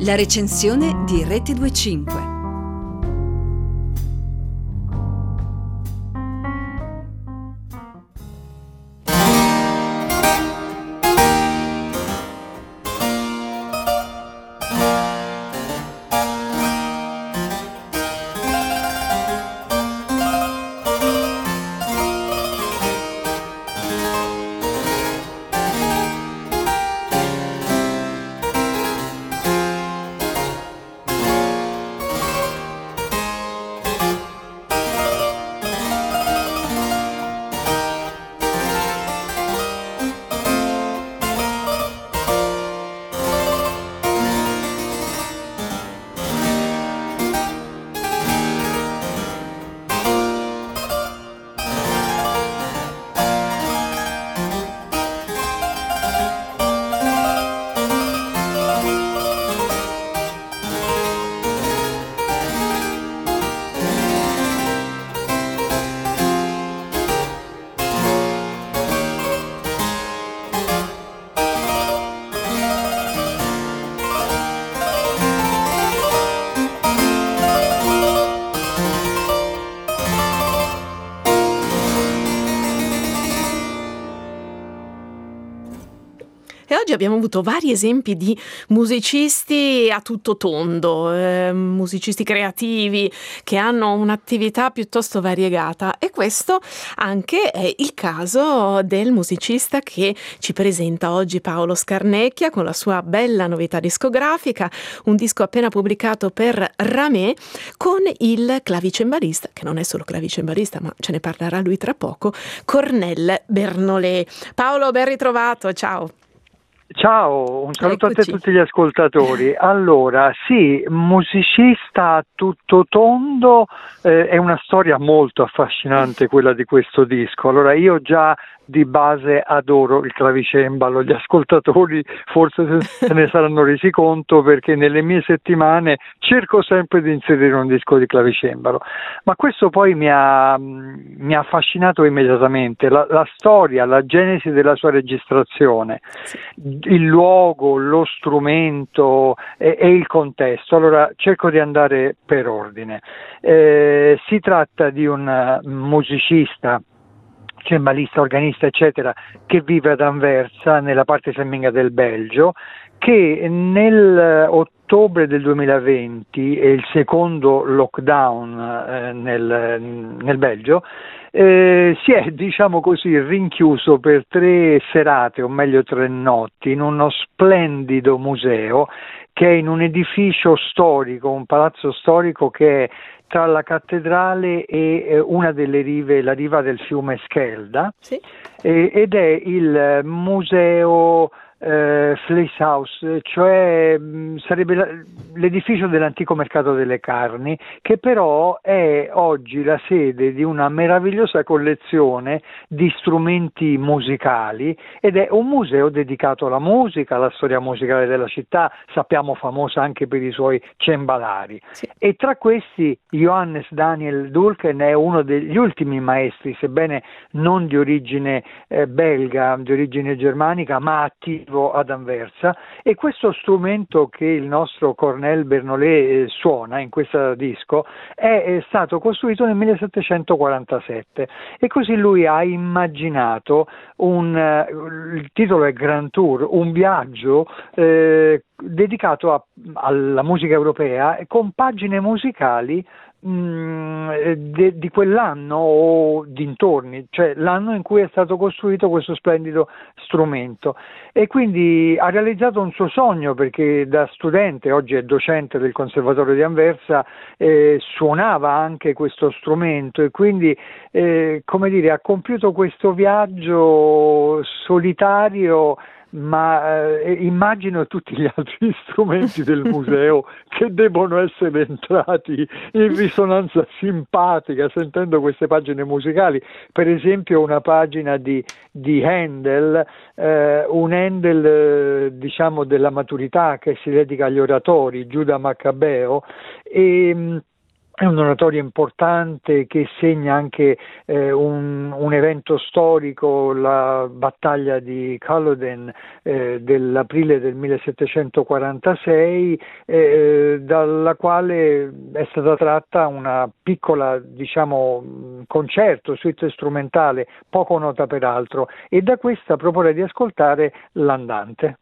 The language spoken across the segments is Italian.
La recensione di Rete 25. E oggi abbiamo avuto vari esempi di musicisti a tutto tondo, musicisti creativi che hanno un'attività piuttosto variegata, e questo anche è il caso del musicista che ci presenta oggi, Paolo Scarnecchia, con la sua bella novità discografica, un disco appena pubblicato per Ramé, con il clavicembalista, che non è solo clavicembalista ma ce ne parlerà lui tra poco, Cornel Bernolet. Paolo, ben ritrovato, ciao. Ciao, un saluto Eccoci. a te e tutti gli ascoltatori. Allora, sì, musicista a tutto tondo, è una storia molto affascinante quella di questo disco. Allora, io già di base adoro il clavicembalo, gli ascoltatori forse se ne saranno resi conto, perché nelle mie settimane cerco sempre di inserire un disco di clavicembalo, ma questo poi mi ha affascinato immediatamente, la storia, la genesi della sua registrazione, il luogo, lo strumento e il contesto. Allora cerco di andare per ordine. Si tratta di un musicista, cembalista, organista, eccetera, che vive ad Anversa, nella parte fiamminga del Belgio, che nel ottobre del 2020, è il secondo lockdown nel Belgio, si è, diciamo così, rinchiuso per 3 serate, o meglio 3 notti, in uno splendido museo che è in un edificio storico, un palazzo storico che è tra la cattedrale e una delle rive, la riva del fiume Schelda, Sì. ed è il museo Vleeshuis, cioè sarebbe l'edificio dell'antico mercato delle carni, che però è oggi la sede di una meravigliosa collezione di strumenti musicali, ed è un museo dedicato alla musica, alla storia musicale della città, sappiamo famosa anche per i suoi cembalari. Sì. E tra questi Johannes Daniel Dulken è uno degli ultimi maestri, sebbene non di origine belga, di origine germanica, ma attivo ad Anversa, e questo strumento che il nostro Cornel Bernolet suona in questo disco è stato costruito nel 1747, e così lui ha immaginato il titolo è Grand Tour, un viaggio dedicato alla musica europea, con pagine musicali di quell'anno o dintorni, cioè l'anno in cui è stato costruito questo splendido strumento. E quindi ha realizzato un suo sogno, perché da studente, oggi è docente del Conservatorio di Anversa, suonava anche questo strumento, e quindi come dire, ha compiuto questo viaggio solitario, ma immagino tutti gli altri strumenti del museo che devono essere entrati in risonanza simpatica sentendo queste pagine musicali. Per esempio una pagina di Handel, un Handel diciamo della maturità, che si dedica agli oratori, Giuda Maccabeo, È un oratorio importante che segna anche un evento storico, la battaglia di Culloden dell'aprile del 1746, dalla quale è stata tratta una piccola, diciamo, concerto, suite strumentale, poco nota peraltro, e da questa proporrei di ascoltare l'Andante.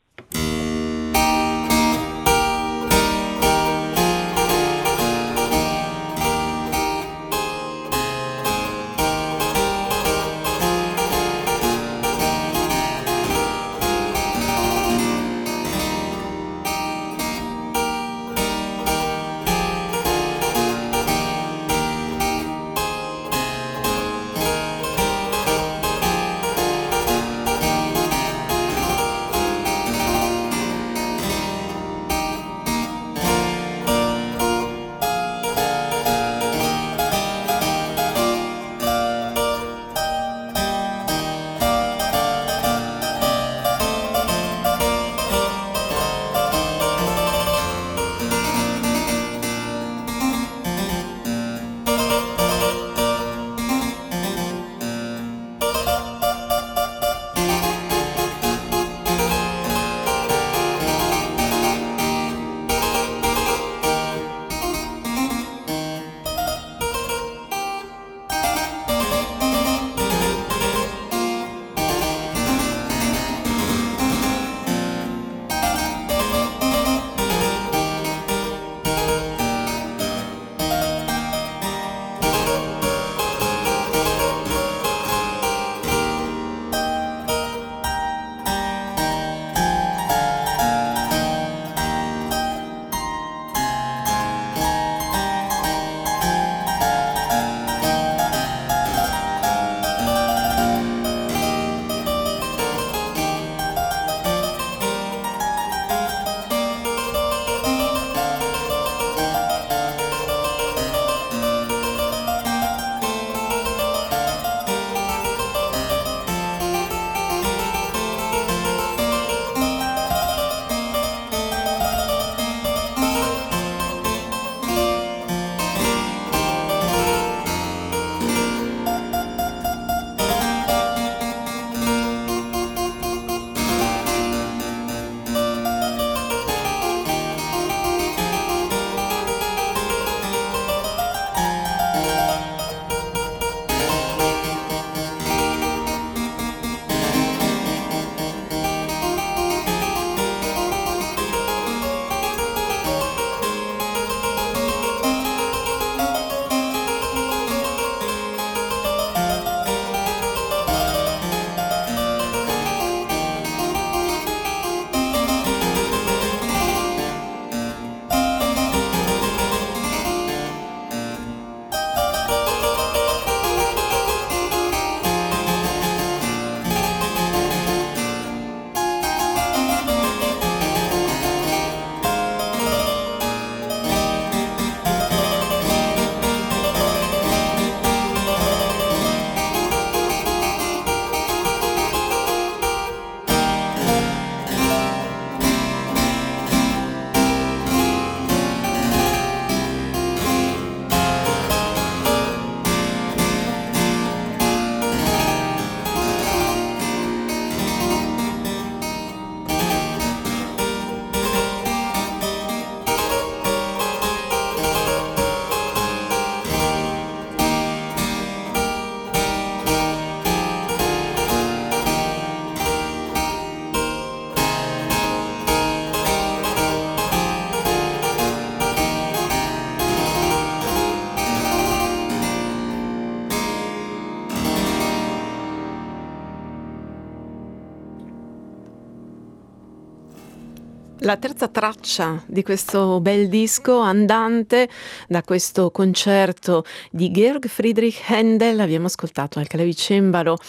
La terza traccia di questo bel disco Andante, da questo concerto di Georg Friedrich Händel, abbiamo ascoltato al clavicembalo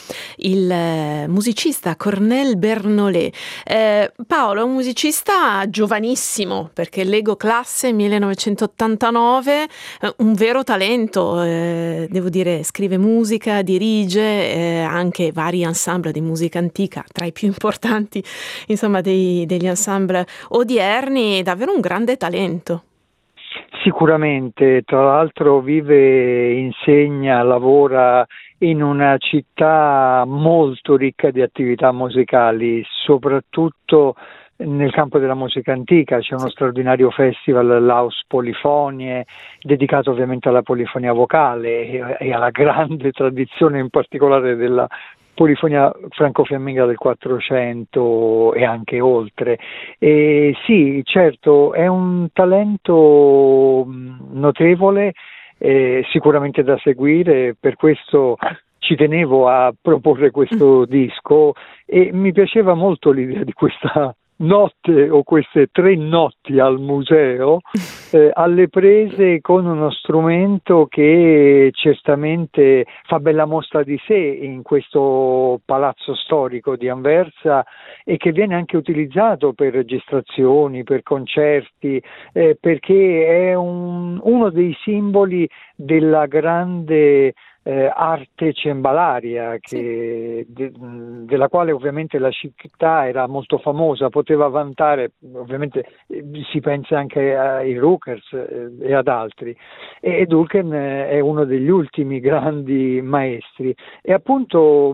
il musicista Cornel Bernolet. Paolo è un musicista giovanissimo, perché leggo classe 1989, un vero talento, devo dire, scrive musica, dirige anche vari ensemble di musica antica, tra i più importanti insomma degli ensemble odierni, davvero un grande talento. Sicuramente, tra l'altro vive, insegna, lavora in una città molto ricca di attività musicali, soprattutto nel campo della musica antica. C'è uno straordinario festival, l'Haus Polifonie, dedicato ovviamente alla polifonia vocale e alla grande tradizione in particolare della polifonia franco-fiamminga del 400 e anche oltre. E sì, certo, è un talento notevole, sicuramente da seguire, per questo ci tenevo a proporre questo disco e mi piaceva molto l'idea di questa notte o queste 3 notti al museo alle prese con uno strumento che certamente fa bella mostra di sé in questo palazzo storico di Anversa e che viene anche utilizzato per registrazioni, per concerti, perché è uno dei simboli della grande arte cembalaria della quale ovviamente la città era molto famosa, poteva vantare, ovviamente si pensa anche ai Rookers e ad altri, e Dulken è uno degli ultimi grandi maestri e appunto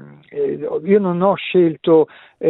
io non ho scelto,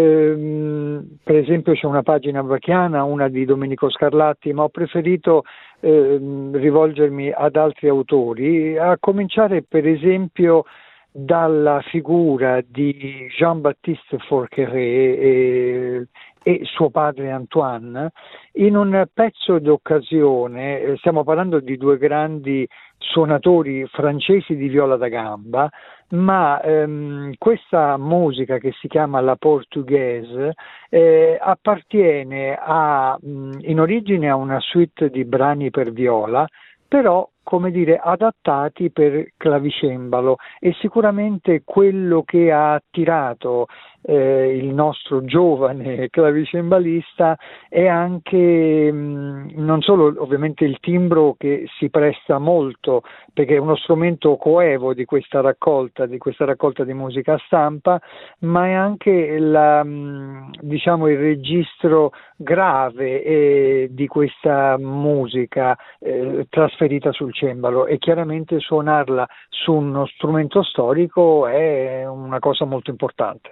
per esempio c'è una pagina bachiana, una di Domenico Scarlatti, ma ho preferito rivolgermi ad altri autori, a cominciare per esempio dalla figura di Jean-Baptiste Forqueray e suo padre Antoine, in un pezzo d'occasione. Stiamo parlando di 2 grandi suonatori francesi di viola da gamba, ma questa musica che si chiama la portuguese appartiene in origine a una suite di brani per viola, però come dire adattati per clavicembalo, e sicuramente quello che ha attirato il nostro giovane clavicembalista è anche non solo ovviamente il timbro, che si presta molto perché è uno strumento coevo di questa raccolta di musica a stampa, ma è anche diciamo il registro grave di questa musica trasferita sul cembalo, e chiaramente suonarla su uno strumento storico è una cosa molto importante.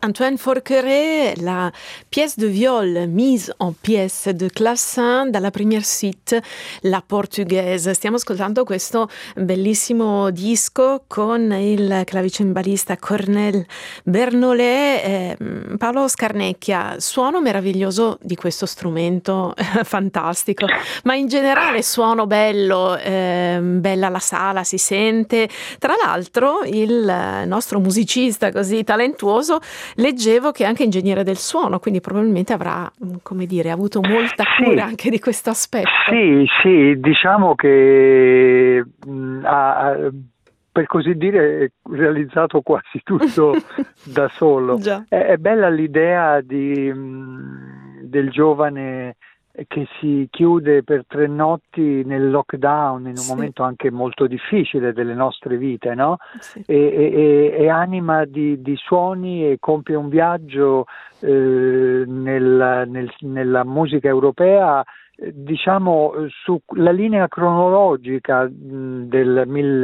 Antoine Forqueray, la pièce de viol mise en pièce de clavecin dalla première suite La Portuguese. Stiamo ascoltando questo bellissimo disco con il clavicembalista Cornel Bernolet. Paolo Scarnecchia, suono meraviglioso di questo strumento, fantastico, ma in generale suono bello, bella la sala, si sente. Tra l'altro il nostro musicista così talentuoso, leggevo che è anche ingegnere del suono, quindi probabilmente avrà, come dire, avuto molta cura anche di questo aspetto. Sì, diciamo che ha, per così dire, realizzato quasi tutto da solo. È bella l'idea del giovane che si chiude per 3 notti nel lockdown, in un momento anche molto difficile delle nostre vite, no? Sì. E anima di suoni e compie un viaggio nella musica europea, diciamo sulla linea cronologica del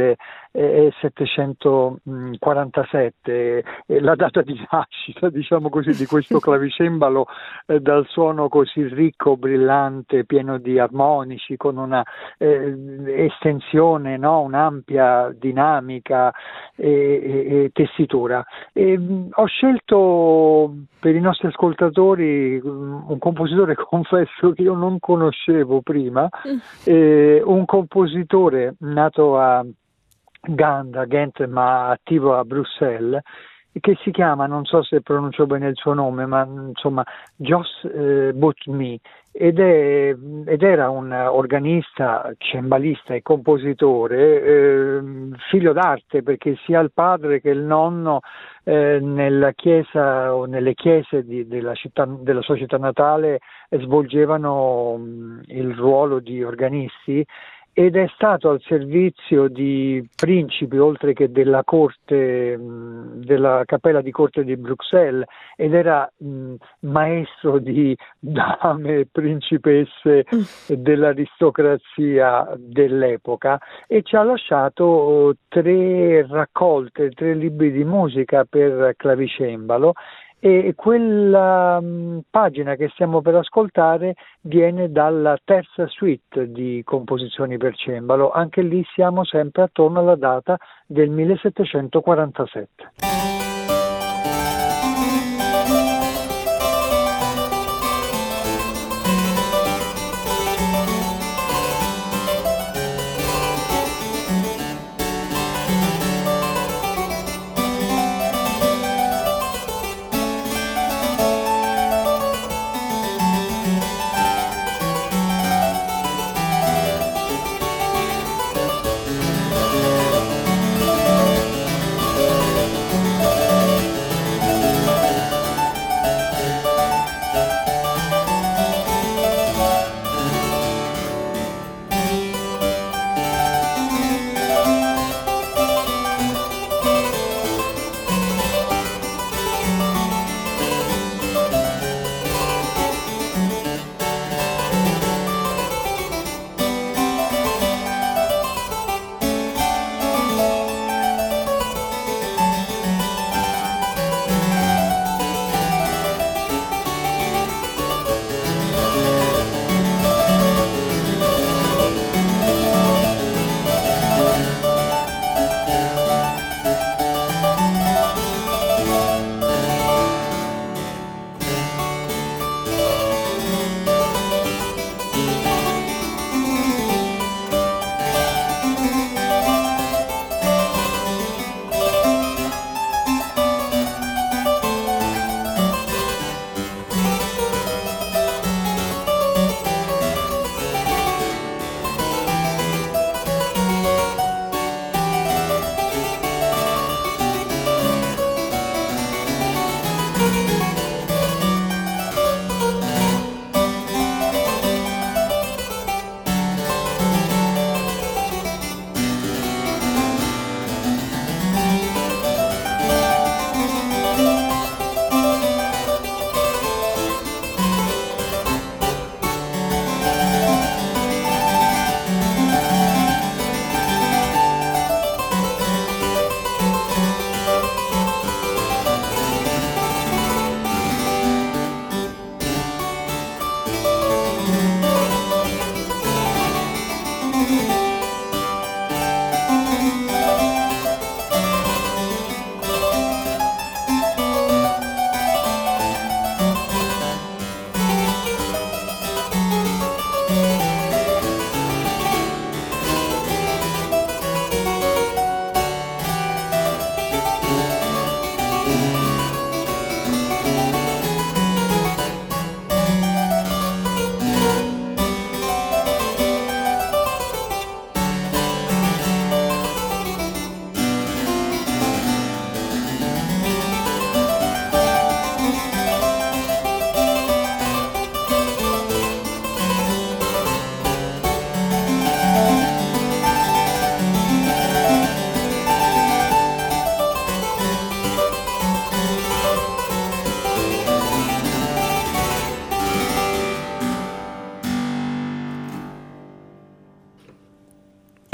1747, la data di nascita, diciamo così, di questo clavicembalo dal suono così ricco, brillante, pieno di armonici, con una estensione, no? Un'ampia dinamica e tessitura. Ho scelto per i nostri ascoltatori un compositore, confesso, che io non conoscevo prima, un compositore nato a Ghent, ma attivo a Bruxelles, che si chiama, non so se pronuncio bene il suo nome, ma insomma Jos Butmi, ed era un organista, cembalista e compositore, figlio d'arte, perché sia il padre che il nonno nella chiesa o nelle chiese della sua città natale svolgevano il ruolo di organisti, ed è stato al servizio di principi oltre che della corte, della cappella di corte di Bruxelles, ed era maestro di dame, principesse dell'aristocrazia dell'epoca, e ci ha lasciato 3 raccolte, 3 libri di musica per clavicembalo. E quella pagina che stiamo per ascoltare viene dalla terza suite di composizioni per cembalo. Anche lì siamo sempre attorno alla data del 1747.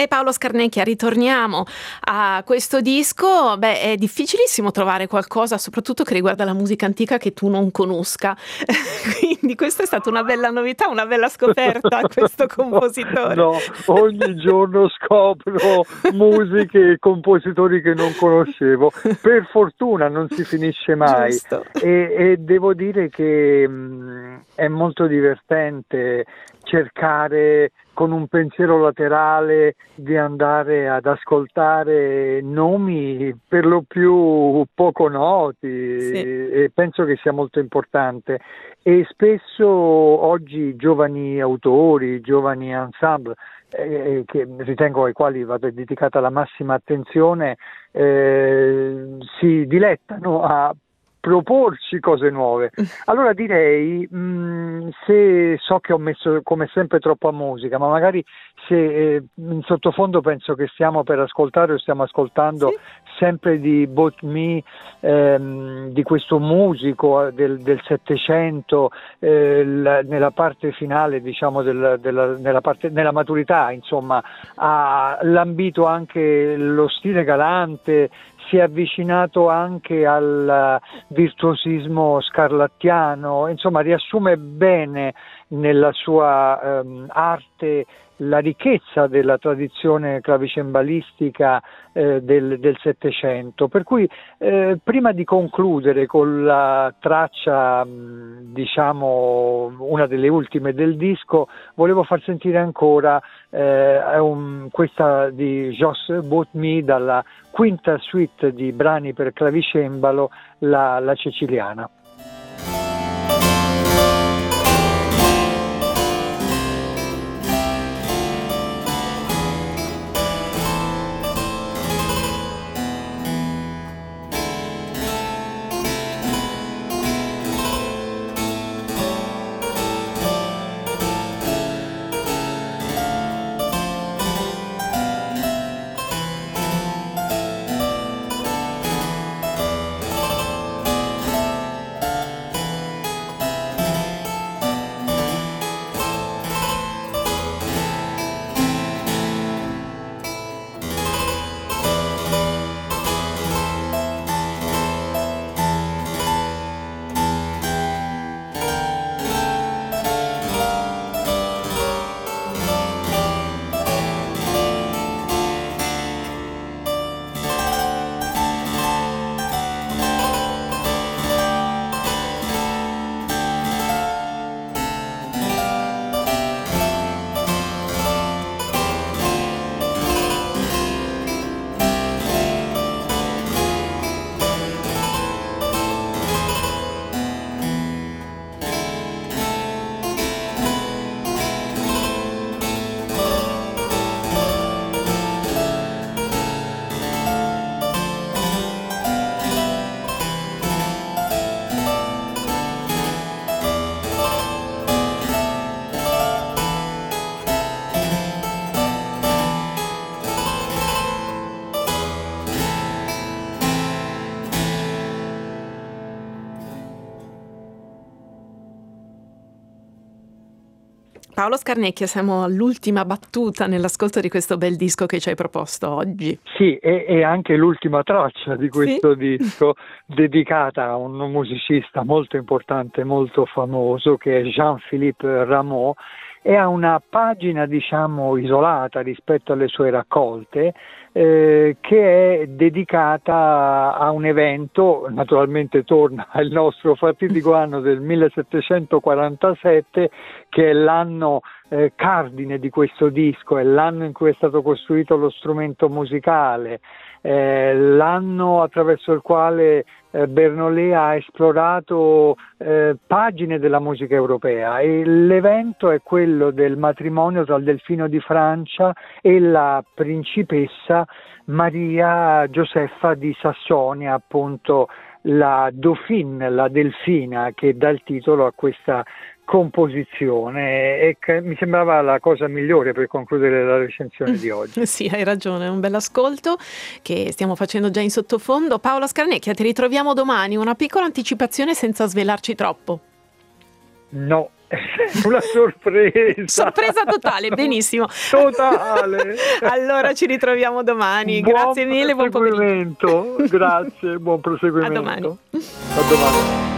Paolo Scarnecchia, ritorniamo a questo disco. È difficilissimo trovare qualcosa, soprattutto che riguarda la musica antica, che tu non conosca. Quindi questa è stata una bella novità, una bella scoperta, questo compositore. No, ogni giorno scopro musiche e compositori che non conoscevo. Per fortuna non si finisce mai. E devo dire che è molto divertente cercare con un pensiero laterale di andare ad ascoltare nomi per lo più poco noti, sì. E penso che sia molto importante. E spesso oggi giovani autori, giovani ensemble, che ritengo ai quali va dedicata la massima attenzione, si dilettano a proporci cose nuove. Allora direi, se so che ho messo come sempre troppa musica, ma magari se in sottofondo penso che stiamo per ascoltare o stiamo ascoltando, sì, sempre di Bought Me, di questo musico del Settecento, nella parte finale, diciamo, nella maturità, insomma, ha lambito anche lo stile galante, si è avvicinato anche al virtuosismo scarlattiano, insomma riassume bene nella sua arte la ricchezza della tradizione clavicembalistica del Settecento. Per cui prima di concludere con la traccia, diciamo una delle ultime del disco, volevo far sentire ancora questa di Jos Bought Me, dalla quinta suite di brani per clavicembalo, la Ceciliana. Paolo Scarnecchia, siamo all'ultima battuta nell'ascolto di questo bel disco che ci hai proposto oggi. Sì, e anche l'ultima traccia di questo disco, dedicata a un musicista molto importante, molto famoso, che è Jean-Philippe Rameau, e ha una pagina, diciamo, isolata rispetto alle sue raccolte, che è dedicata a un evento. Naturalmente torna al nostro fatidico anno del 1747, che è l'anno cardine di questo disco, è l'anno in cui è stato costruito lo strumento musicale, l'anno attraverso il quale Bernoulli ha esplorato pagine della musica europea, e l'evento è quello del matrimonio tra il Delfino di Francia e la principessa Maria Gioseffa di Sassonia, appunto la Dauphine, la Delfina, che dà il titolo a questa composizione, e mi sembrava la cosa migliore per concludere la recensione di oggi. Sì, hai ragione, è un bel ascolto che stiamo facendo già in sottofondo. Paolo Scarnecchia, ti ritroviamo domani, una piccola anticipazione senza svelarci troppo. No, Una sorpresa. Sorpresa totale, benissimo. Totale. Allora ci ritroviamo domani. Grazie mille, buon pomeriggio. Grazie, buon proseguimento. A domani. A domani.